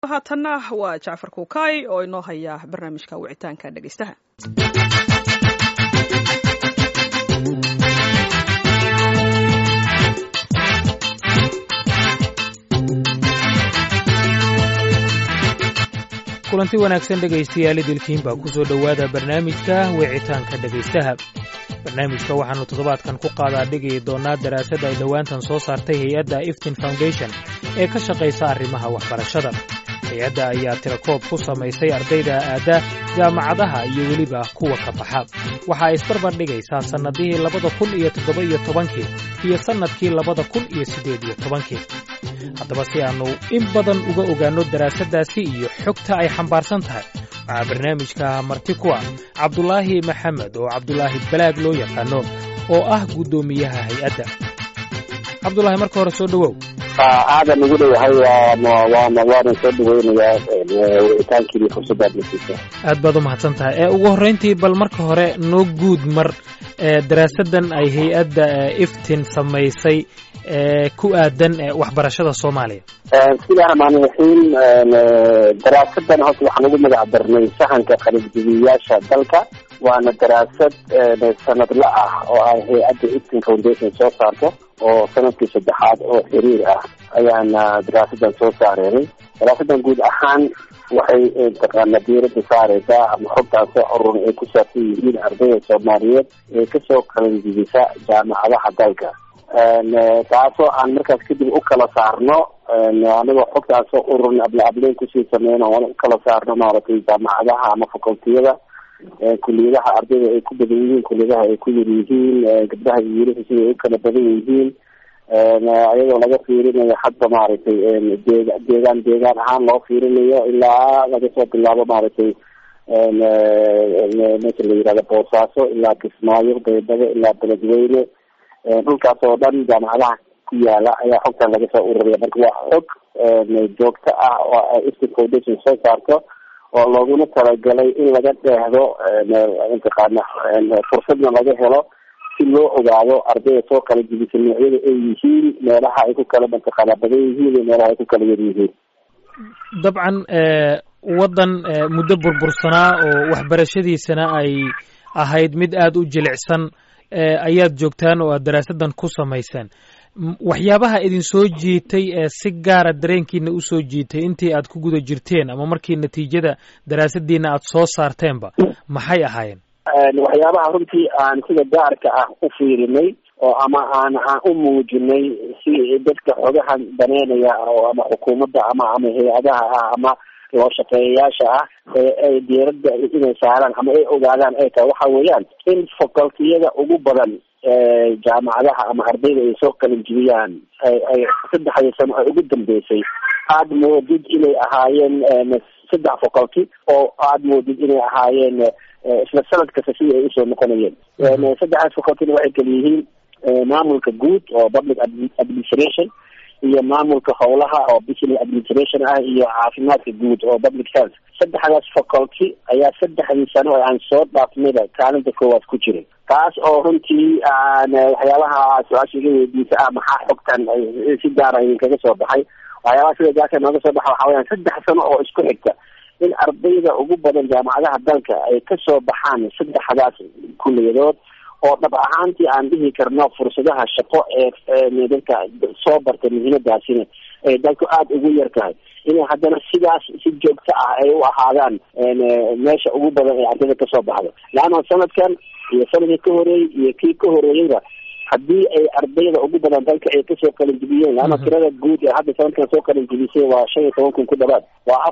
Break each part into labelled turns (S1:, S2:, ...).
S1: haatanna waa Jacfar Kuukay oo inoo haya barnaamijka wicitaanka dhageystaha.
S2: kulanti wanaagsan dhegaystayaal idilkiin baa ku soo dhowaada barnaamijka wicitaanka dhagaystaha. barnaamijka waxaannu toddobaadkan ku qaadaa dhigi doonaa daraasad ay dhowaantan soo saartay hay-adda iftin foundation ee ka shaqaysa arrimaha waxbarashada. hay-adda ayaa tirakoob ku samaysay ardayda aadda jaamacadaha iyo weliba kuwa ka baxa. waxa ay isbarbar dhigaysaa sannadihii 2017 iyo sannadkii 2018. haddaba si aannu in badan uga ogaanno daraasaddaasi iyo xogta ay xambaarsan tahay, waxaa barnaamijka marti ku ah cabdulaahi maxamed oo cabdulaahi balaag loo yaqaano oo ah guddoomiyaha hay-adda. cabdulaahi, marka hore soo dhowow.
S3: aadan ugu dhowahay waanan soo dhaweynayaa wicitaankii fursadaad nasiisa.
S2: aad baad u mahadsan tahay. ugu horrayntii bal marka hore noo guud mar daraasaddan ay hay-adda iftin samaysay ku aadan waxbarashada Soomaaliya.
S3: bismillahi rahmaani rahiim. daraasaddan horta waxaan ugu magac darnay sahanka qalinjibiyaasha dalka. waana daraasad sanadla ah oo ay hay-adda iftin foundation soo saarto oo sanadkii 3 oo xiriir ah ayaana daraasaddan soo saareenay. daraasaddan guud ahaan waxay taqaanaa diiradda saaraysaa ama xogtaan soo ururin ay ku saabsan yihiin ardayda Soomaaliyeed ee kasoo qalinjibisa jaamacadaha dalka. taasoo aan markaas kadib u kala saarno anigoo xogtaan soo ururin ableen kusii sameyno oona u kala saarno maaragtay jaamacadaha ama fakultiyada, kuliyadaha ardayda ay ku badan yihiin, kuliyadaha ay ku yar yihiin, gabdhaha iyo wiilasha sida ay u kala badan yihiin, ayadoo laga fiirinayo hadba maaragtay deegaan ahaan loo fiirinayo ilaa laga soo bilaabo maaragtay meesha la yihahdo Boosaaso ilaa Kismaayo, Baydhabo ilaa Beledweyne, dhulkaas oo dhan jaamacadaha ku yaala ayaa xogtan laga soo ururiya. marka waa xog joogto ah oo iftin foundation soo saarto oo looguna talagalay in laga dheehdo intaqaana fursadna laga helo si loo ogaado ardayda soo kala jibisa noocyada ay yihiin, meelaha ay ku kala mataqaana badan yihiin iyo meelaha ay ku kala yar yihiin.
S2: dabcan waddan muddo burbursanaa oo waxbarashadiisana ay ahayd mid aad u jilicsan ayaad joogtaan oo aad daraasaddan ku samaysaan. waxyaabaha idin soo jiitay si gaara dareenkiina u soo jiitay intii aad ku guda jirteen ama markii natiijada daraasaddiina aad soo saarteenba maxay ahaayeen?
S3: waxyaabaha runtii aan sida gaarka ah u fiirinay oo ama aan u muujinay si dadka xogahan daneynaya oo ama xukuumadda ama hay-adaha ah ama loo shaqeeyayaasha ah ay diiradda inay saaraan ama ay ogaadaan ay tahay waxa weeyaan in fakultiyada ugu badan jaamacadaha ama ardayda ay soo qalinjibiyaan ay 3 sano ay ugu dambeysay aad moodid inay ahaayeen 3 faculty oo aad moodid inay ahaayeen isla sanad kasta sidii ay usoo noqonayeen. 3 faculty waxay kala yihiin maamulka guud oo public administration iyo maamulka howlaha oo business administration ah iyo caafimaadka guud oo public health. 3daas faculty ayaa 3 sano oo aan soo dhaafnayba kaalinta koowaad ku jiray. taas oo runtii aan waxyaabaha su-aasha iga weydiisa maxaa xogtan si gaara idinkaga soo baxay. waxyaabaha sida gaarka nooga soo baxa waxaa weyaan 3 sano oo isku xigta in ardayda ugu badan jaamacadaha dalka ay kasoo baxaan 3daas kuliyadood oo dhab ahaantii aan dhihi karno fursadaha shaqo ee dadka soo bartay muhiimadaasina ay dalku aad ugu yar tahay inay haddana sidaas si joogto ah ay u ahaadaan meesha ugu badan ee ardayda kasoo baxdo. laana sanadkan iyo sanadkii ka horeeyey iyo kii ka horeeyeyba haddii ay ardayda ugu badan dalka ay kasoo qalinjibiyeen, laana tirada guud ee hadda sanadkan soo qalinjibisay waa 15,000 ku dhawaad, waa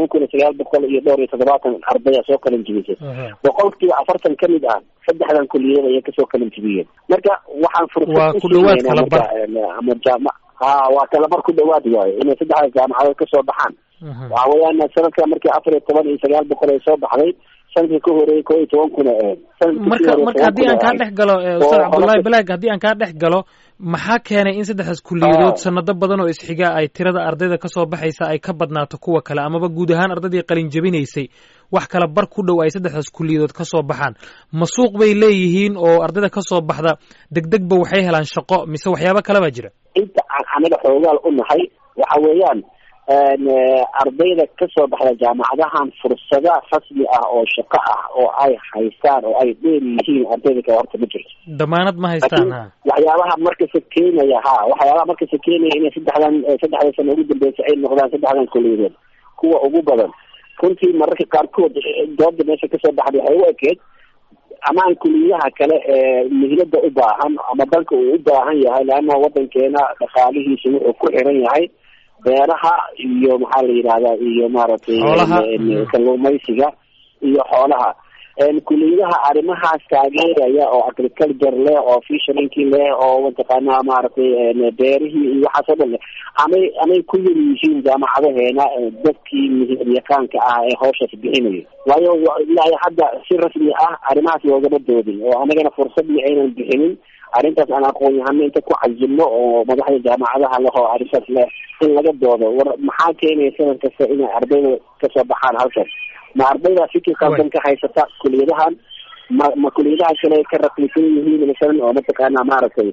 S3: 14,970 ardaya soo qalinjibisay. boqolkiiba 40 ka mid ah 3 kuliyada ayay kasoo qalinjibiyeen. marka waxaan fursad
S2: ku dhawaad kalabar
S3: ama waa kalabar ku dhawaad waayo inay 3 jaamacadood kasoo baxaan. waxa weeyaan sanadkan markii 14,900 ay soo baxday, sanadkii ka horeeyay 11,000 ahayd.
S2: marka haddii aan kaa dhex galo ustaad cabdullaahi balaag, haddii aan kaa dhex galo maxaa keenay in 3daas kuliyadood sanado badan oo isxiga ay tirada ardayda kasoo baxaysa ay ka badnaato kuwa kale, amaba guud ahaan ardaydii qalin jabinaysay wax kala bar ku dhow ay 3daas kuliyadood kasoo baxaan? ma suuq bay leeyihiin oo ardayda kasoo baxda degdegba waxay helaan shaqo mise waxyaabo kale baa jira?
S3: inta aan anaga xoogaal u nahay waxa weeyaan ardayda kasoo baxda jaamacadahan fursada rasmi ah oo shaqo ah oo ay haystaan oo ay dheer yihiin ardayda kale horta ma jirto.
S2: damaanad ma haystaan.
S3: waxyaabaha markasta keenaya inay saddexda sano ugu dambeysa ay noqdaan saddexdan kuliyadood kuwa ugu badan. runtii mararka qaarkood dooda meesha kasoo baxday waxay u ekeed amaan kuliyadaha kale mihlada u baahan ama dalka uu u baahan yahay, leanna wadankeena dhaqaalihiisa wuxuu ku xiran yahay beeraha iyo maxaa la yidhahdaa iyo maaragtay kalluumaysiga iyo xoolaha. kuliyadaha arrimahaas taageeraya oo agriculture leh oo fisheringki leh oo mataqaanaa maaragtay beerihii iyo waxaas oo dhan leh amay ku yar yihiin jaamacadaheena dadkii mihiryaqaanka ah ee hawshaas bixinaya. waayo ilaa hadda si rasmi ah arrimahaas loogama doodin oo anagana fursadii aynan bixinin arrintaas aan aqoon-yahano inta ku cazilno oo madaxda jaamacadaha leh oo arrintaas leh in laga doodo. war maxaa keenaya sanad kasta inay ardayda kasoo baxaan halkaas? ma ardayda fikir qaldan ka haysata kuliyadahan? ma kuliyadaha kale ka raqiisan yihiin masalan oo mataqaana maaragtay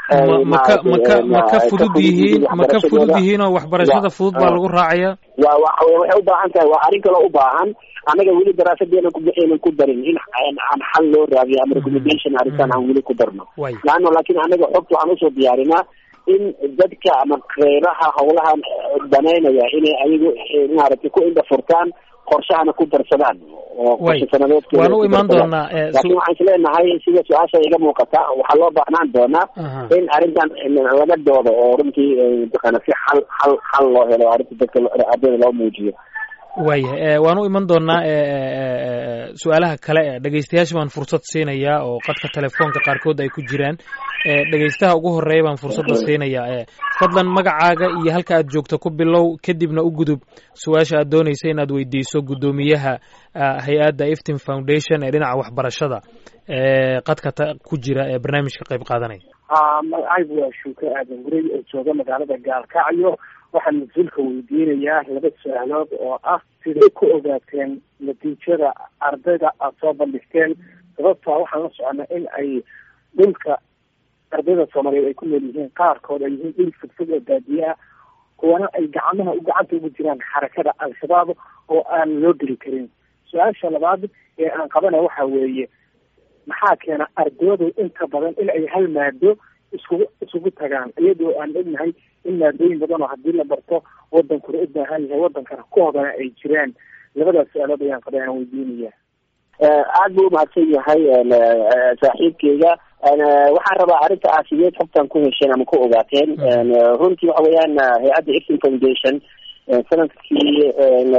S2: maka fudud yihiin oo waxbarashada fudud baa lagu raacaya?
S3: waxay u baahan tahay, waa arrin kaloo u baahan. anaga weli daraasadeena aynan ku darin in aan xal loo raadiyo ama recommendation arrintan aan weli ku darno. laano laakiin anaga xogta waxaan usoo diyaarinaa in dadka ama kheyraha hawlahan banaynaya inay ayagu maaragtay ku indha furtaan, qorshahana ku darsadaan oo qorshe sanadeedka.
S2: waan u imaan doonaa
S3: laakiin waxaan islenahay sida su-aasha iga muuqata waxaa loo baahnaan doonaa in arrintan laga doodo oo runtii mataqaana si xal loo helo arrinta dadka ardayda loo muujiyo.
S2: waayahay waan u iman doonaa su-aalaha kale dhegeystayaasha baan fursad siinayaa oo qadka telefoonka qaarkood ay ku jiraan. dhegeystaha ugu horeeya baan fursadda siinayaa. fadlan magacaaga iyo halka aad joogto ku bilow, kadibna u gudub su-aasha aad doonaysa inaad weydiiso guddoomiyaha hay-adda iftin foundation ee dhinaca waxbarashada qadka ku jira ee barnaamijka qayb qaadanaya.
S4: magacaygu waa Shuuke Aadan Gurey oo jooga magaalada Gaalkacyo. waxaan mas-uulka weydiinayaa 2 su-aalood oo ah siday ku ogaateen natiijada ardayda aad soo bandhigteen. sababtaa waxaan la soconaa in ay dhulka ardayda Soomaaliyeed ay ku nool yihiin qaarkood ay yihiin dhul fogfog oo baadiye ah, kuwana ay gacanta ugu jiraan xarakada al-shabaab oo aan loo geli karin. su-aasha labaad ee aan qabana waxa weeye maxaa keena ardaydu inta badan in ay hal maado isugu tagaan iyadoo aan ognahay in maadooyin badan oo haddii la barto wadankuna u baahan yahay wadankana ku hodana ay jiraan. labadaas su-aalood ayaan qabay aan weydiinaya.
S3: aad buu umahadsan yahay saaxiibkeyga. waxaan rabaa arrinta sideed xogtan ku hesheen ama ku ogaateen. runtii waxa weeyaan hay-adda iftin foundation sanadkii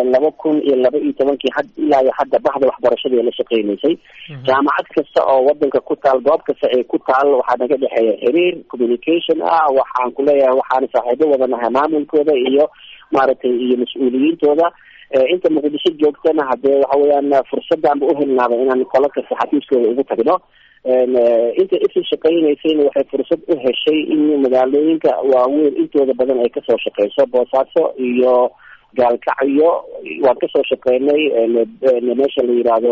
S3: 2012 ilaa iyo hadda bahda waxbarashada la shaqeynaysay. jaamacad kasta oo wadanka ku taal, goob kasta ee ku taal, waxaa naga dhexeeya xiriir communication ah. waxaan ku leeyahay waxaan saaxiibo wadanahay maamulkooda iyo maaragtay iyo mas-uuliyiintooda. inta muqdisho joogtana hadee waxa weeyaan fursadaan ba uhelnaaba inaan qolo kasta xafiiskooda ugu tagno. inta iftin shaqeynaysayna waxay fursad u heshay in magaalooyinka waaweyn intooda badan ay kasoo shaqeyso. boosaaso iyo Gaalkacyo waan kasoo shaqeynay, meesha la yidhaahdo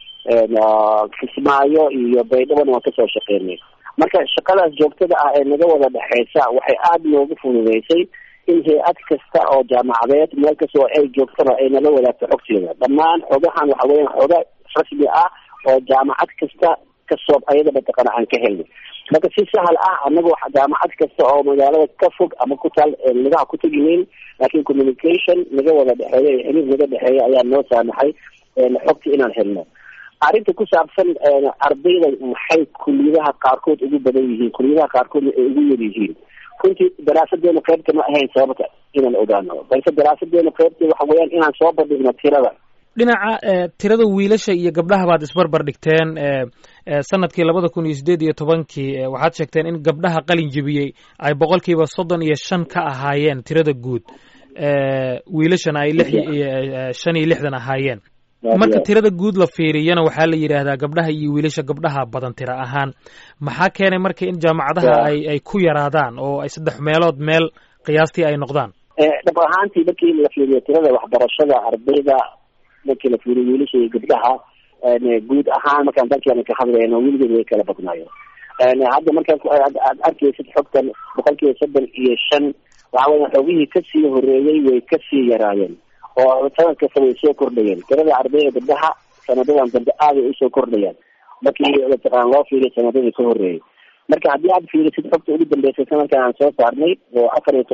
S3: Kismaayo iyo Baydhabo waan kasoo shaqeynay. marka shaqadaas joogtada ah ee naga wada dhexeysa waxay aada noogu fududeysay in hay-ad kasta oo jaamacadeed meel kastoo ay joogtaba ay nala wadaagto xogteeda. dhammaan xogahan waxa weeyaan xoga rasmi ah oo jaamacad kasta kasoo ayada mataqaana aan ka helnay. marka si sahal ah anagoo jaamacad kasta oo magaalada ka fog ama ku taal nagaha ku tegineyn, laakiin communication naga wada dhexeeya iyo xiriir naga dhexeeya ayaa noo saamaxay xogta inaan helno. arrinta ku saabsan ardayda maxay kuliyadaha qaarkood ugu badan yihiin, kuliyadaha qaarkood ay ugu yar yihiin. runtii daraasadeena qaybta ma ahayn sababta inaan ogaano, balse daraasadeena qaybta waxa weeyaan inaan soo bandhigno tirada.
S2: dhinaca tirada wiilasha iyo gabdhaha baad isbarbar dhigteen. sanadkii 2018 waxaad sheegteen in gabdhaha qalin jebiyey ay 35% ka ahaayeen tirada guud, wiilashana ay 65 ahaayeen. marka tirada guud la fiiriyana waxaa la yidhaahdaa gabdhaha iyo wiilasha gabdhaha badan tiro ahaan. maxaa keenay marka in jaamacadaha ay ku yaraadaan oo ay 3 meelood meel qiyaastii ay noqdaan?
S3: dhab ahaantii markii la fiiriyo tirada waxbarashada ardayda, markii la fiiriyo wiilasha iyo gabdhaha guud ahaan markaan dalkeena ka hadlayno weligeed way kala badnaayeen. hadda markaas aad arkaysid xogtan 75% waxa weya xoogihii kasii horeeyey way kasii yaraayeen oo sanad kasta way soo kordhayeen tirada ardayda gabdhaha sanadadan dambe aad ay usoo kordhayaan markii mataqaan loo fiiriyo sanadadii ka horeeyey marka haddii aad fiirisid xogta ugu dambeysay sanadkan aan soo saarnay oo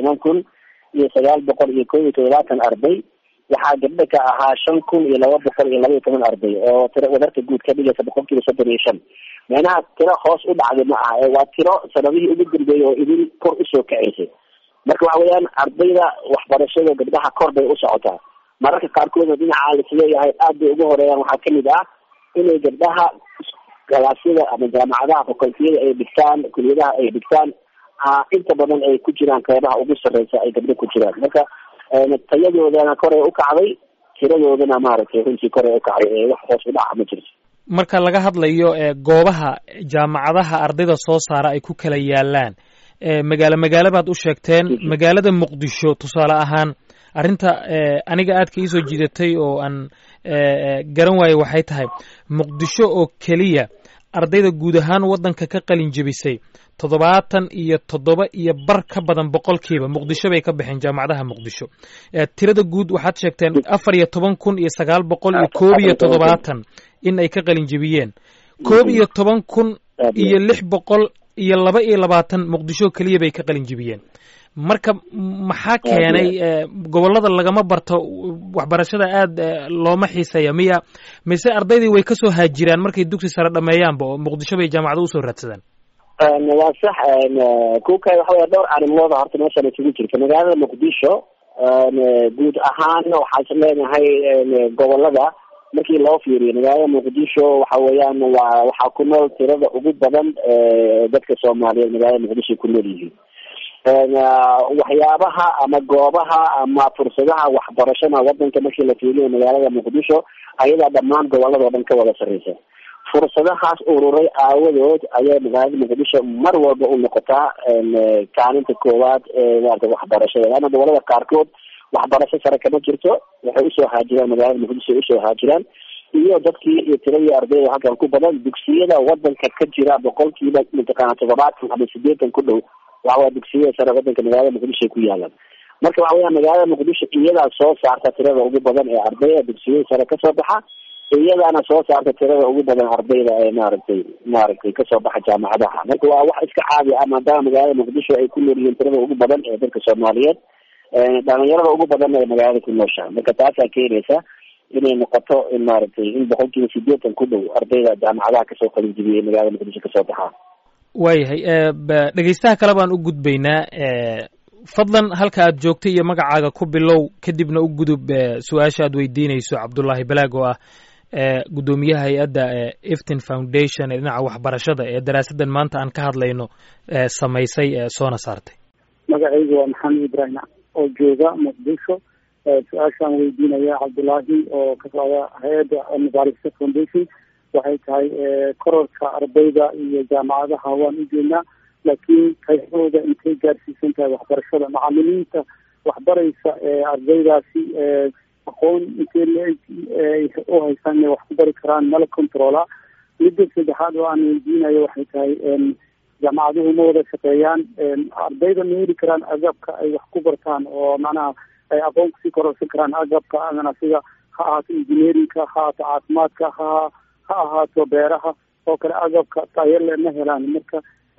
S3: 14,971 arday waxaa gabdha ka ahaa 5,212 arday oo tiro wadarta guud ka dhigaysa 35%. meelaha tiro hoos u dhacday ma aha waa tiro sanadihii ugu dambeeyay oo idin kor usoo kacaysay marka waxa weeyaan ardayda waxbarashada gabdhaha kor bay u socotaa mararka qaarkoodna dhinaca laisleeyahay aad bay ugu horeeyaan waxaa kamid ah inay gabdhaha galaasyada ama jaamacadaha fakultiyada ay dhigtaan kuliyadaha ay dhigtaan inta badan ay ku jiraan qeybaha ugu sarreysa ay gabdho ku jiraan marka tayadoodana koray u kacday tiradoodana maaragtay runtii koray u kacday wax hoos u dhaca ma jirto
S2: marka laga hadlayo goobaha jaamacadaha ardayda soo saara ay ku kala yaalaan magaalo baad u sheegteen magaalada muqdisho tusaale ahaan arrinta aniga aadka iisoo jiidatay oo aan garan waaye waxay tahay muqdisho oo keliya ardayda guud ahaan waddanka ka qalin jebisay 77% ka badan boqolkiiba muqdisho bay ka baxeen jaamacadaha muqdisho tirada guud waxaad sheegteen 14,971 in ay ka qalin jebiyeen 11,622 muqdisho keliya bay ka qalin jebiyeen marka maxaa keenay gobolada lagama barto waxbarashada aad looma xiiseeya miya mise ardaydii way kasoo haajiraan markay dugsi sare dhameeyaanba oo muqdisho bay jaamacada usoo raadsadaan
S3: waa sax kuka waxa weya dhowr arrimood horta meeshan isugu jirta magaalada muqdisho guud ahaan waxaan leenahay gobolada markii loo fiiriyo magaalada muqdisho waxa weeyaan waxaa ku nool tirada ugu badan dadka Soomaaliyeed magaalada muqdisho ku nool yihiin waxyaabaha ama goobaha ama fursadaha waxbarashada wadanka markii la fiiriyo magaalada muqdisho ayadaa dhammaan gobolada oo dhan ka wada sarreysa fursadahaas ururay aawadood ayaa magaalada muqdisho mar walba u noqotaa kaalinta koowaad waxbarashada ama gobolada qaarkood waxbarasho sare kama jirto waxay usoo haajiraan magaalada muqdisho usoo haajiraan iyo dadkii iyo tiradii ardayda halkan ku badan dugsiyada wadanka ka jira boqolkiiba mataqaana 70 ama 80 ku dhow waa dugsiyada sare wadanka magaalada muqdisho ku yaalaan marka waxa weeyaan magaalada muqdisho iyadaa soo saarta tirada ugu badan ee ardayda dugsiyada sare ka soo baxa iyadaana soo saarta tirada ugu badan ardayda ee maaragtay kasoo baxa jaamacadaha marka waa wax iska caadi ah maadaama magaalada muqdisho ay ku nool yihiin tirada ugu badan ee dadka Soomaaliyeed dhalinyarada ugu badan ee magaalada ku nooshahay marka taasaa keenaysa inay noqoto in maaragtay in 80% ku dhow ardayda jaamacadaha kasoo qalin jebiyay magaalada muqdisho kasoo baxaa
S2: waayahay dhegeystaha kale baan u gudbaynaa fadlan halka aad joogtay iyo magacaaga ku bilow kadibna u gudub su-aasha aad weydiinayso Cabdullaahi Balaag oo ah gudoomiyaha hay-adda Iftin Foundation ee dhinaca waxbarashada ee daraasadan maanta aan ka hadlayno samaysay soona saartay
S4: magacaygu waa Maxamed Ibrahim oo jooga Muqdisho su-aashaan weydiinaya Cabdullaahi oo ka socda hay-adda Mubaarisa Foundation waxay tahay kororka ardayda iyo jaamacadaha waan u jeednaa laakiin qaybahooda intay gaarsiisan tahay waxbarashada macallimiinta waxbaraysa ardaydaasi aqoon intee u haystaan inay wax ku bari karaan mala controla midda saddexaad oo aan weydiinayo waxay tahay jaamacaduhu ma wada shaqeeyaan ardayda ma heli karaan agabka ay wax ku bartaan oo macnaha ay aqoon kusii kororsan karaan agabka adana sida ha ahaato engineerinka ha ahaato caafimaadka ha ahaato beeraha oo kale agabka tayale ma helaan marka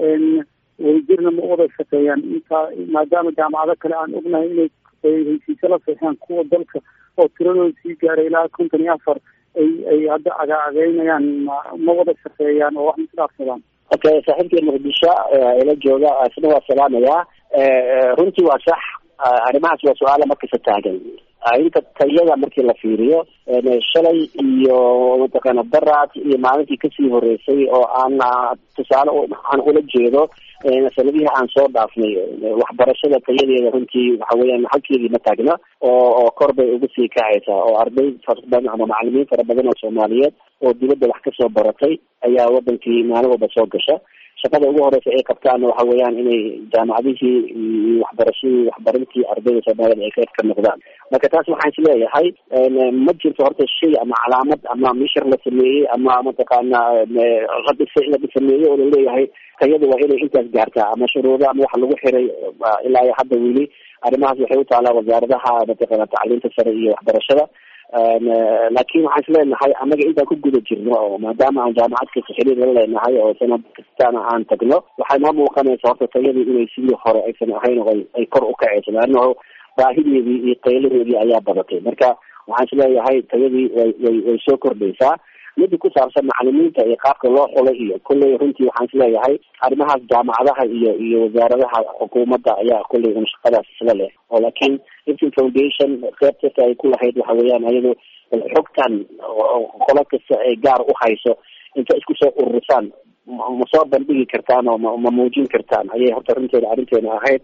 S4: wayjirna ma wada shaqeeyaan intaa maadaama jaamacado kale aan ognahay inay heshiisyo la saxeeyaan kuwa dalka oo tiradooda sii gaaray ilaa 54 ay hadda agaagaynayaan ma wada shaqeeyaan oo wax misdhaafsadaan
S3: okay saaxiibkii muqdisho ila jooga isna waa salaamayaa runtii waa sax arrimahaas waa su-aala markasta taagan inta tayada markii la fiiriyo shalay iyo mataqaana daraad iyo maalintii kasii horeysay oo aan tusaale aan ula jeedo sanadihii aan soo dhaafnay waxbarashada tayadeeda runtii waxa weeyaan halkeedii ma taagna oo kor bay uga sii kacaysaa oo arday fara badan ama macallimiin fara badan oo Soomaaliyeed oo dibadda wax kasoo baratay ayaa wadankii maalin walba soo gasha shaqada ugu horeysa ay qabtaan waxa weeyaan inay jaamacadihii iyo waxbarintii ardayda Soomaaliyeed ay qayb ka noqdaan. marka taas waxaan isleeyahay ma jirto horta shay ama calaamad ama mishar la sameeyey ama mataqaana la sameeyey oo laleeyahay tayada waa inay intaas gaartaa ama shuruudo ama wax lagu xiray ilaa hadda weli arrimahaas waxay u taalaa wasaaradaha mataqaana tacliinta sare iyo waxbarashada. laakiin waxaan isleenahay annaga intaan ku guda jirno oo maadaama aan jaamacad kasta xiriir la leenahay oo sanad kastana aan tagno waxay noo muuqanaysa horta tayadii inay sidii hore aysan ahayn oo ay kor u kacayso laanno baahideedii iyo qayladeedii ayaa badatay. marka waxaan isleeyahay tayadii way soo kordhaysaa. mida ku saabsan macalimiinta iyo qaabka loo xulay iyo kulley runtii waxaan isleeyahay arrimahaas jaamacadaha iyo wasaaradaha xukuumadda ayaa kulley un shaqadaas isla leh oo laakiin Iftin Foundation qaybta ay ku lahayd waxa weeyaan ayadu xogtan qolo kasta ay gaar u hayso inta isku soo ururisaan ma soo bandhigi kartaan oo ma muujin kartaan ayay horta runteeda arrinteena ahayd.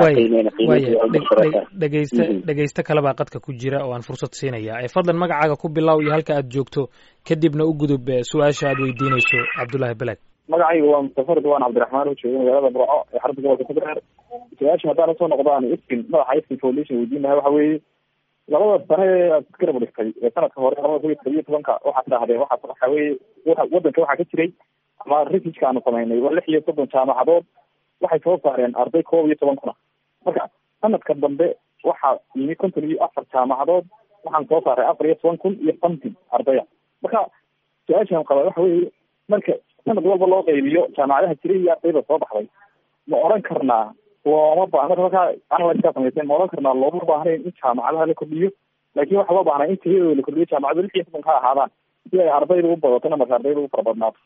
S2: dhegeysta kale baa qadka ku jira oo aan fursad siinaya. Fadlan magacaaga ku bilow iyo halka aad joogto kadibna u gudub su-aasha aad weydiinayso Cabdullaahi Balaag.
S5: magacaygu waa Mustafa Ridwaan Cabdiraxmaan oo jooga magaalada Burco ee xarunta gobolka Togdheer. su-aasha haddaan usoo noqdaan madaxa Iftin Foundation weydiinahay waxa weeye labada sane ee aad iska raba dhigtay ee sanadka hore 2017 waxaad dhahdeen waxa weeye wadanka waxaa ka jiray ama research aanu samaynay waa 36 jaamacadood waxay soo saareen arday 11 kuna. marka sanadka dambe waxaa yimi 54 jaamacadood waxaan soo saaray 14 kun iyo 50 ardaya. marka su-aashaan qaba waxa weeye marka sanad walba loo qaybiyo jaamacadaha jiray iyo ardayda soo baxday ma oran karnaa looma baahna marka analyse samaysan ma oran karnaa looma baahnayn in jaamacadaha la kordhiyo laakiin waxa loo baahnaa in tayadooda la kordhiyo jaamacadu 16 ka ahaadaan si ay ardayda u badatona marka ardayda u farabadnaato.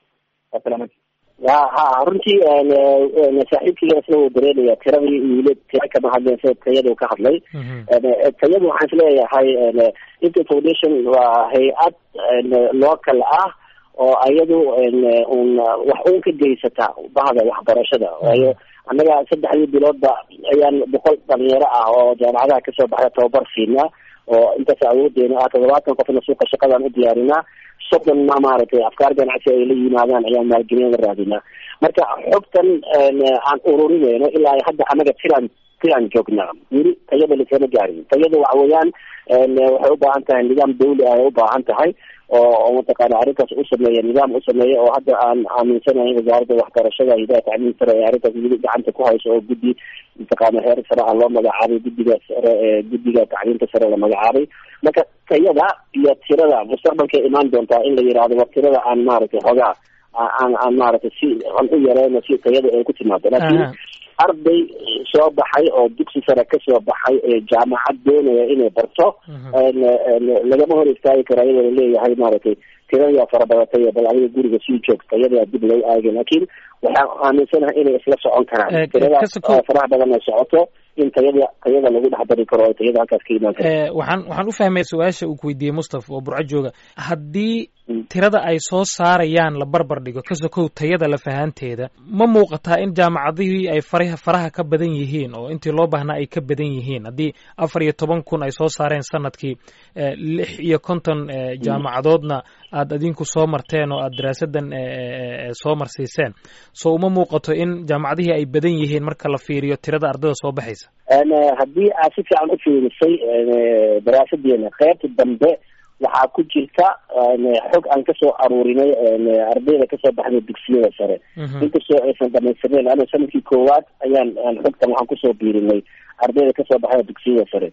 S3: runtii saaxiibkayga isla wuu dareemaya tiradii wiilad tira kama hadlaysa tayadu ka hadlay. tayadu waxaan isleeyahay Iftin Foundation waa hay-ad local ah oo ayadu wax uun ka geysata bahda waxbarashada. waayo annaga 3 biloodba ayaan 100 dhalinyaro ah oo jaamacadaha kasoo baxda tababar siinaa oo intaas awoodeena 70 qofna suuqa shaqadan u diyaarinaa 30 maaragtay afkaar ganacsi ay la yimaadaan ayaan maalgelin raadinaa. marka xogtan aan ururinayno ilaa hadda annaga tiran joognaa weli tayada lisama gaarin. tayada waxa weeyaan waxay u baahan tahay nidaam dawli ah ay u baahan tahay oo mataqaana arrintaas u sameeya nidaam u sameeya oo hadda aan aaminsanahay wasaaradda waxbarashada hidaaya tacliin sare ee arrintaas weli gacanta ku hayso oo guddi mataqaana heer sare ah loo magacaabay guddiga tacliinta sare la magacaabay. marka tayada iyo tirada mustaqbalkay imaan doontaa in la yidhaahdo war tirada aan maaragtay hogaa aan maaragtay si aan u yareyno si tayada ay ku timaado. laakiin arday soo baxay oo dugsi sare kasoo baxay ee jaamacad doonaya inay barto lagama hor istaagi karo iyadoo laleeyahay maaragtay tirada farabadatay bal adiga guriga sii joogta iyada dib loo aagin. laakiin waxaan aaminsanahay inay isla socon karaan tirada faraha badan ay socoto in tayada lagu dhex dari karo oo tayada halkaas ka imaan karto.
S2: waxaan u fahmay su-aasha uu ku weydiiyey Mustafa oo Burco jooga. haddii tirada ay soo saarayaan la barbar dhigo ka sokow tayada la fahanteeda ma muuqataa in jaamacadihii ay faraha ka badan yihiin oo intii loo baahnaa ay ka badan yihiin? haddii 14 kun ay soo saareen sanadkii 56 jaamacadoodna aad adinku soo marteen oo aad daraasadan soo marsiiseen, so uma muuqato in jaamacadihii ay badan yihiin marka la fiiriyo tirada ardayda soo baxaysa?
S3: haddii aad si fiican u fiirisay daraasadeena qaybta dambe waxaa ku jirta xog aan kasoo aruurinay ardayda kasoo baxday dugsiyada sare inkastoo aysan dhamaystirnayn. ana sanadkii koowaad ayaan xogtan waxaan kusoo biirinay ardayda kasoo baxda dugsiyada sare.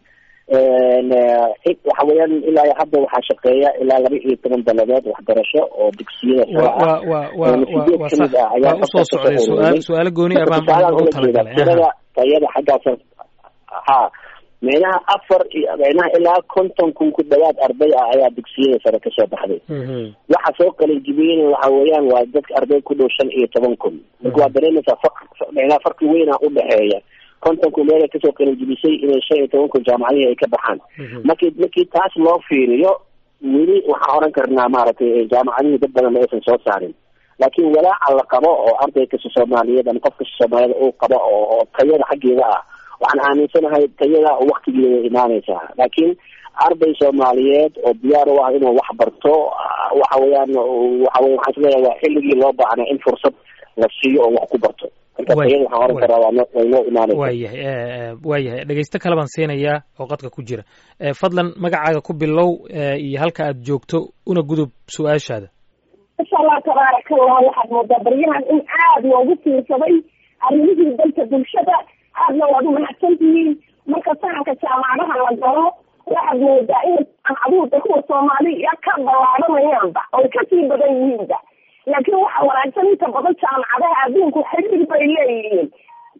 S3: waxa weeyaan ilaa hadda waxaa shaqeeya ilaa 12 daladood waxbarasho oo dugsiyada sare
S2: waa usoo socday su-aalo gooni ah baan ugu talagalay.
S3: tayada xaggaas micnaha ilaa 50 kun ku dhawaad arday ah ayaa dugsiyada sare kasoo baxday. waxa soo qalin jibiyeen waxa weeyaan waa dadka arday ku dhow 15 kun. marka waa dareemaysaa farqi weyn ah u dhexeeya 50 kun meel kasoo qalin jibisay inay 15 kun jaamacadihii ay ka baxaan. markii taas loo fiiriyo weli waxaan oran karnaa maaragtay jaamacadihii dad badan aysan soo saarin. laakiin walaaca la qabo oo arday kasta Soomaaliyeed ama qof kasta Soomaalida uu qabo oo tayada xaggeeda ah waxaan aaminsanahay tayada waqtigeeda imaanaysaa. laakiin arday Soomaaliyeed oo diyaar u ah inuu wax barto waxa weeyaan waxaan isleeyahay waa xilligii loo baahnaa in fursad la siiyo oo wax ku barto. marka tayada waxaan oran karaa waa inoo imaanaysa.
S2: waayahay dhegeysto kale baan siinayaa oo qadka ku jira. Fadlan magacaaga ku bilow iyo halka aad joogto una gudub su-aashaada.
S6: insha allah tabaaraka allah, waxaad moodaa baryahan in aad loogu fiirsaday arrimihii dalka bulshada, aadna waad u mahadsantihiin. marka sahanka jaamacadaha la galo waxaad moodaa in jaamacaduhu kuwa soomaaliya ka ballaadhanayaanba oy kasii badan yihiinba. laakiin waxa wanaagsan inta badan jaamacadaha adduunku xiriir bay leeyihiin.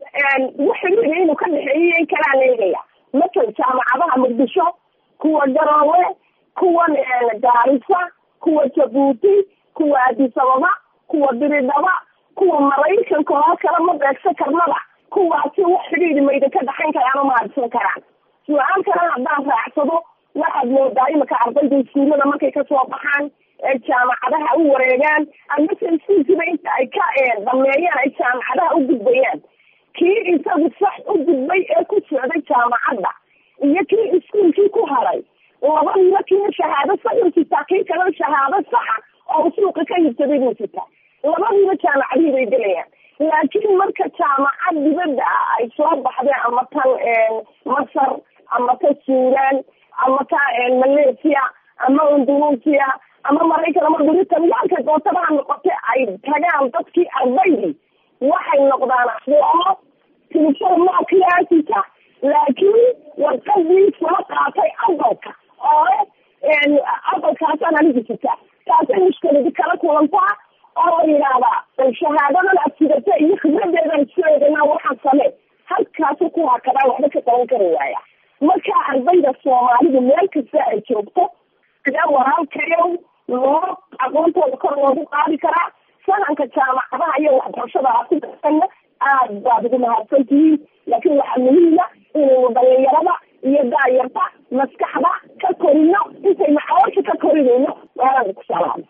S6: xiriir inuu ka dhexeeyo in kalaa leegaya. masal jaamacadaha muqdisho, kuwa garoowe, kuwa gaarisa, kuwa jabuuti, kuwa addis ababa, kuwa diridhaba, kuwa maraykanka oo kale ma beegsan karnaba. kuwaasi wax xidhiidhi mayda ka dhaxayn karaan oo mahadsan karaan. su-aal kale haddaan raacsado, waxaad moodaa imika ardayda iskuullada markay kasoo baxaan ee jaamacadaha u wareegaan, amase iskuulkiiba inta ay ka dhameeyaan ay jaamacadaha u gudbayaan. kii isagu sax u gudbay ee ku socday jaamacadda iyo kii iskuulkii ku haray, labadiiba kiina shahaado sax u sitaa, kii kalena shahaado saxa oo suuqa ka hibsaday buu sitaa. labadiiba jaamacadihii bay gelayaan. laakiin marka jaamacad dibadda ay soo baxdeen, ama tan masar, ama ta suudaan, ama ta malaysia, ama indonesia, ama maraykan, ama britain, halka dootaba ha noqote ay tagaan dadkii ardaydii, waxay noqdaan asboomo tilifon maa kiyaasita, laakiin warqadii soo qaatay adalka oo adalkaasaan anigu sita. taasay mushkiladi kala kulantaa oo la yidhaahdaa shahaadadan aad sidata iyo khibradeedan isleedana waxaan samee, halkaasu ku hakadaa waxba ka qaban kari waaya. marka ardayda soomaalidu meel kasta ay joogto waraalkayow loo aqoontooda kor loogu qaadi karaa. sahanka jaamacadaha iyo waxbarashada aad ku darsanna aad baad ugu mahadsantihiin. laakiin waxaa muhiima inaynu dhalinyarada iyo daayarta maskaxda ka korino intaynu caloosha ka korinayno. waaan ku salaam.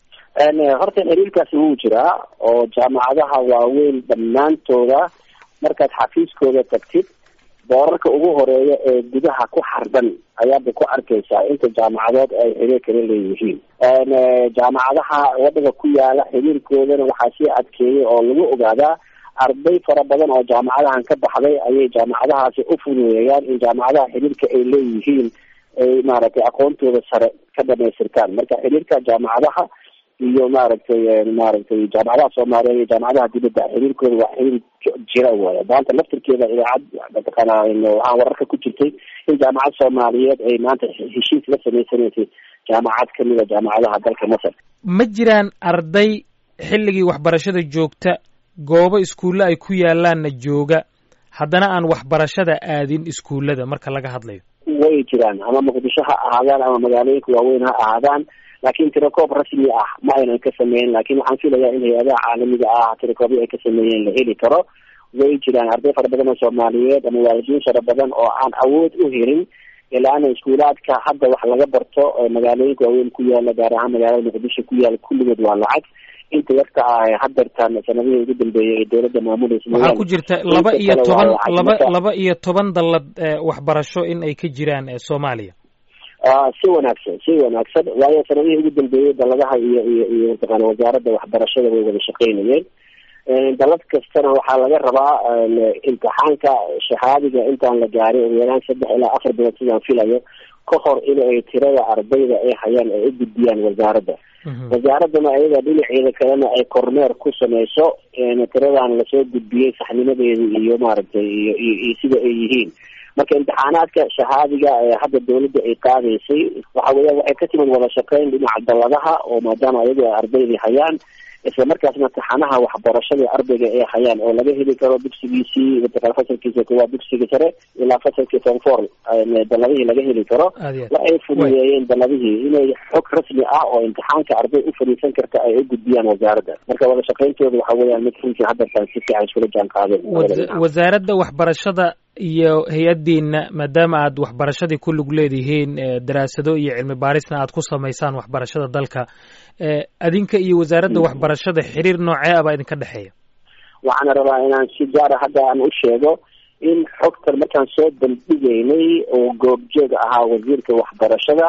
S3: horta xiriirkaasi wuu jiraa oo jaamacadaha waaweyn dhammaantooda markaad xafiiskooda tagtid, boorarka ugu horeeya ee gudaha ku xardan ayaadba ku arkaysaa inta jaamacadood ay xiriir kala leeyihiin. jaamacadaha waddanka ku yaala xiriirkoodana waxaa sii adkeeyay oo lagu ogaadaa arday fara badan oo jaamacadahan ka baxday ayay jaamacadahaasi u fududeeyaan in jaamacadaha xiriirka ay leeyihiin ay maaragtay aqoontooda sare ka dhamaystirtaan. marka xiriirka jaamacadaha iyo maaragtay jaamacadaha soomaaliyeed iyo jaamacadaha dibadda xiriirkooda waa xiriir jira waaya. maanta laftirkeeda idaacad mataqaana waxaan wararka ku jirtay in jaamacad soomaaliyeed ay maanta heshiis la samaysanaysay jaamacad kamid a jaamacadaha dalka masar.
S2: ma jiraan arday xilligii waxbarashada joogta goobo iskuulle ay ku yaalaanna jooga haddana aan waxbarashada aadin iskuullada marka laga hadlayo?
S3: way jiraan, ama muqdisho ha ahaadaan ama magaalooyinka waaweyn ha ahaadaan, laakiin tirakoob rasmi ah ma aynan ka sameyn. laakiin waxaan filayaa in hay-adaha caalamiga ah tirakoobyo ay ka sameeyeen la heli karo. way jiraan arday fara badan oo soomaaliyeed ama waalidiin fara badan oo aan awood u helin ilaana iskuulaadka hadda wax laga barto magaalooyinka waaweyn ku yaala, gaar ahaan magaalada muqdisho ku yaala, kulligood waa lacag. inta yarta ah hadeertaan sanadihii ugu dambeeyay ee dowladda maamulaysa
S2: waxaa ku jirta laba iyo toban dallad waxbarasho in ay ka jiraan soomaaliya.
S3: si wanaagsan waayo sanadihii ugu dambeeyey dalladaha iyo mataqaana wasaaradda waxbarashada way wada shaqeynayeen. dallad kastana waxaa laga rabaa imtixaanka shahaadiga intaan la gaarin ugu yaraan 3 ilaa 4 bilood sidaan filayo ka hor in ay tirada ardayda ay hayaan ay u gudbiyaan wasaaradda. wasaaradana ayaga dhinaceeda kalena ay kormeer ku sameyso tiradan lasoo gudbiyey saxnimadeeda iyo maaragtay iyo sida ay yihiin. marka imtixaanaadka shahaadiga hadda dawladda ay qaadaysay waxa weeyaan waxay ka timid wada shaqeyn dhinaca dalladaha oo maadaama ayagu ay ardaydii hayaan, isla markaasna imtixaanaha waxbarashada ardayga ay hayaan oo laga heli karo dugsigiisii mataqaana fasalkiisa kuwaa dugsiga sare ilaa fasalkii form 4 dalladihii laga heli karo. waxay fududeeyeen dalladihii inay xog rasmi ah oo imtixaanka arday u fadhiisan karta ay u gudbiyaan wasaaradda. marka wada shaqeyntooda waxa weeyaan mid runtii hadda si fiican iskula jaan qaadeen.
S2: wasaaradda waxbarashada iyo hay-addiina maadaama aad waxbarashadii ku lug leedihiin daraasado iyo cilmi baarisna aad ku samaysaan waxbarashada dalka, adinka iyo wasaaradda waxbarashada xiriir noocee ah baa idinka dhexeeya?
S3: waxaana rabaa inaan si gaara hadda aan u sheego in xogtan markaan soo bandhigaynay oo goobjoog ahaa wasiirka waxbarashada,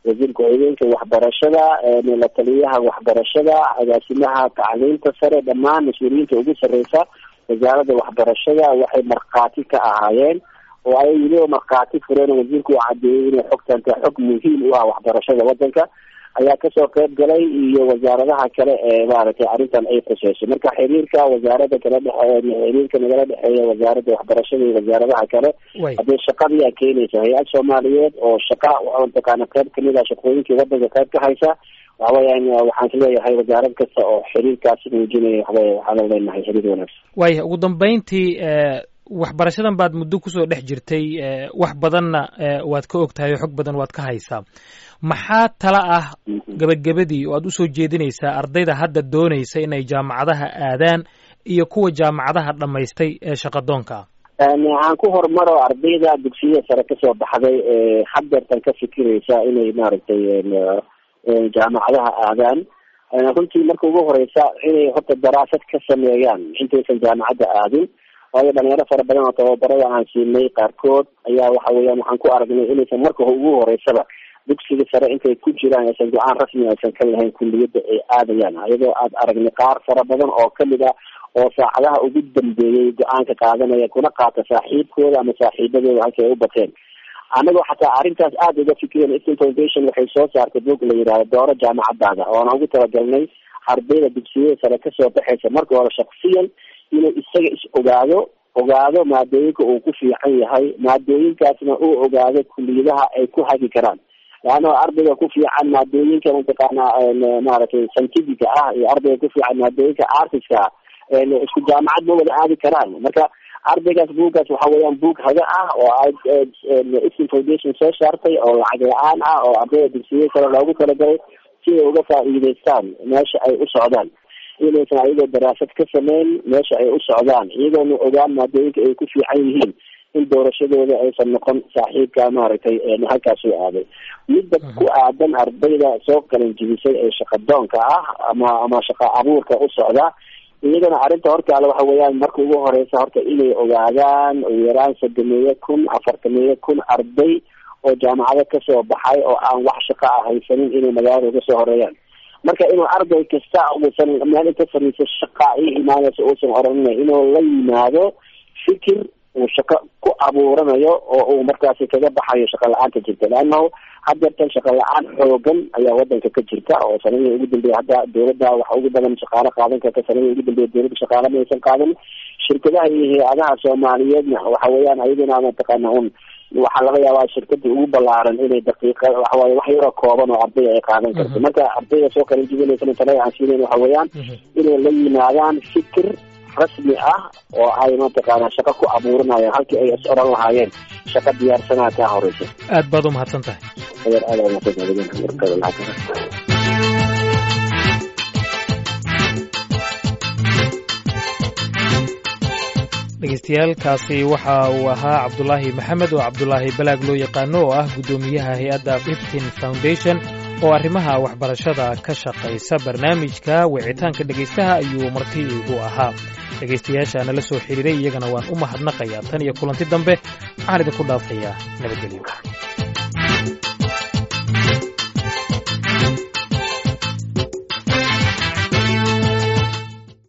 S3: wasiirka ku-xigeenka waxbarashada, la taliyaha waxbarashada, agaasimaha tacliinta sare, dhammaan mas-uuliyiinta ugu sarreysa wasaaradda waxbarashada waxay markhaati ka ahaayeen oo ay weliba markhaati fureen. wasiirku uu cadeeyey inay xogtan tahay xog muhiim u ah waxbarashada wadanka, ayaa kasoo qayb galay iyo wasaaradaha kale ee maaragtay arrintan ay khuseyso. marka xiriirka wasaarada kala dhexeeya, xiriirka nagala dhexeeya wasaaradda waxbarashada iyo wasaaradaha kale haddii shaqadii ay keenaysa hay-ad soomaaliyeed oo shaqa mataqaana qayb kamid ah shaqooyinkii wadanka qayb ka haysa, waxaweyaan waxaan isleeyahay wasaarad kasta oo xiriirkaasi muujinaya waxaan leenahay xiriir wanaagsan.
S2: waaya ugu dambeyntii waxbarashadan baad muddo kusoo dhex jirtay, wax badanna waad ka og tahay oo xog badan waad ka haysaa. maxaa tala ah gabagabadii oo aad usoo jeedinaysaa ardayda hadda doonaysa inay jaamacadaha aadaan iyo kuwa jaamacadaha dhammaystay ee shaqadoonka ah?
S3: aan ku horumaro ardayda dugsiyada sare kasoo baxday hadeertan ka fikiraysa inay maaragtay jaamacadaha aadaan. runtii marka ugu horeysa inay horta daraasad ka sameeyaan intaysan jaamacadda aadin, waayo dhalinyaro fara badan oo tababarada aan siinay qaarkood ayaa waxa weeyaan waxaan ku aragnay inaysan marka ugu horeysaba dugsiga sare intay ku jiraan aysan go-aan rasmi aysan ka lahayn kulliyadda ay aadayaan, iyadoo aad aragnay qaar fara badan oo kamid ah oo saacadaha ugu dambeeyey go-aanka qaadanaya kuna qaata saaxiibkooda ama saaxiibadooda halkay u bateen. anagoo xataa arrintaas aada uga fikireen Iftin Foundation waxay soo saartay boog la yidhaahdo dooro jaamacadaada, oona ugu talagalnay ardayda dugsiyada sare kasoo baxaysa marka hore shaksiyan inuu isaga ogaado maadooyinka uu ku fiican yahay, maadooyinkaasna uu ogaado kulliyadaha ay ku hagi karaan. laanna ardayga ku fiican maadooyinka mataqaana maaragtay scientifica ah iyo ardayga ku fiican maadooyinka artiska ah isku jaamacad ma wada aadi karaan. marka ardaygaas buuggaas waxa weeyaan buug haga ah oo Iftin Foundation soo saartay oo lacag la-aan ah oo ardayda dugsiyada kale loogu talagalay si ay uga faa'iideystaan meesha ay u socdaan, inaysan ayagoo daraasad ka sameyn meesha ay u socdaan, iyagoona ogaan maadooyinka ay ku fiican yihiin in doorashadooda aysan noqon saaxiibka maaragtay halkaas u aaday. midda ku aadan ardayda soo qalin jibisay ee shaqadoonka ah ama shaqa abuurka u socda, iyagana arrinta hortaala waxa weeyaan marka ugu horeysa horta inay ogaadaan ugu yaraan 40,000 arday oo jaamacado kasoo baxay oo aan wax shaqa ah haysanin inay magaalada uga soo horeeyaan. marka inuu arday kasta uusan meel inta fariiso shaqa ay imaanaysa uusan oranay inuu la yimaado fikir uu shaqo ku abuuranayo oo uu markaasi kaga baxayo shaqa la-aanta jirta. laanna hadeertan shaqa la-aan xoogan ayaa wadanka ka jirta oo sanadihii ugu dambeeyay hadda dowladda waxa ugu badan shaqaale qaadan karta, sanadihii ugu dambeeyay dowladda shaqaale ma aysan qaadan. shirkadaha iyo hay-adaha soomaaliyeedna waxa weeyaan ayaguna mataqaana waxaa laga yaabaa shirkada ugu balaaran inay daqiiqa waxawaaye wax yaroo kooban oo arday ay qaadan karto. marka ardayda soo kala jibinaysan tala aan siinayn waxa weeyaan inay la yimaadaan fikir rasmi ah oo ay mataqaana shaqo ku abuuranayaan halkii ay is oran lahaayeen shaqo diyaarsanaa kaa horeysa.
S2: aad baad umahadsan tahay. dhegeystayaaalkaasi waxa uu ahaa cabdulaahi maxamed oo cabdulaahi balaag loo yaqaano oo ah guddoomiyaha hay-adda Iftin Foundation oo arrimaha waxbarashada ka shaqaysa. barnaamijka wicitaanka dhegeystaha ayuu marti igu ahaa. dhegeystayaasha nala soo xiriiray iyagana waan u mahadnaqayaa. tan iyo kulanti dambe waxaan idinku dhaafayaa nabadgelyo.